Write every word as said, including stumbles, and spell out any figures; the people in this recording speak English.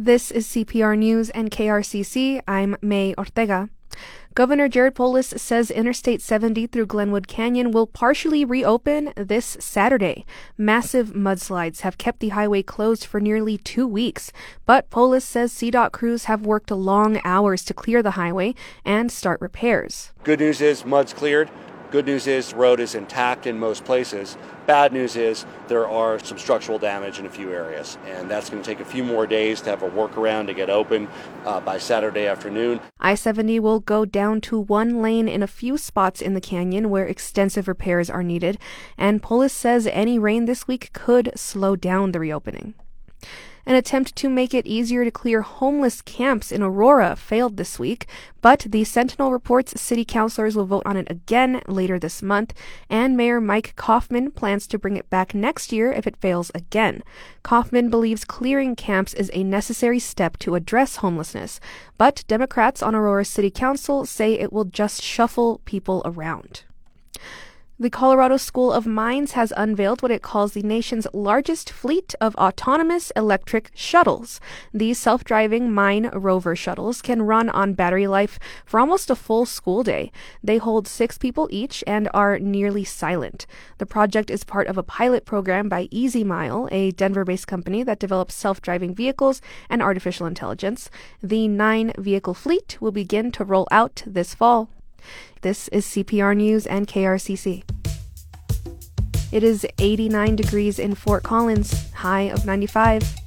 This is C P R News and K R C C. I'm May Ortega. Governor Jared Polis says Interstate seventy through Glenwood Canyon will partially reopen this Saturday. Massive mudslides have kept the highway closed for nearly two weeks, but Polis says C DOT crews have worked long hours to clear the highway and start repairs. Good news is mud's cleared. Good news is the road is intact in most places. Bad news is there are some structural damage in a few areas, and that's going to take a few more days to have a workaround to get open uh, by Saturday afternoon. I seventy will go down to one lane in a few spots in the canyon where extensive repairs are needed, and Polis says any rain this week could slow down the reopening. An attempt to make it easier to clear homeless camps in Aurora failed this week, but the Sentinel reports city councilors will vote on it again later this month, and Mayor Mike Kaufman plans to bring it back next year if it fails again. Kaufman believes clearing camps is a necessary step to address homelessness, but Democrats on Aurora City Council say it will just shuffle people around. The Colorado School of Mines has unveiled what it calls the nation's largest fleet of autonomous electric shuttles. These self-driving mine rover shuttles can run on battery life for almost a full school day. They hold six people each and are nearly silent. The project is part of a pilot program by EasyMile, a Denver-based company that develops self-driving vehicles and artificial intelligence. The nine-vehicle fleet will begin to roll out this fall. This is C P R News and K R C C. It is eighty-nine degrees in Fort Collins, high of ninety-five.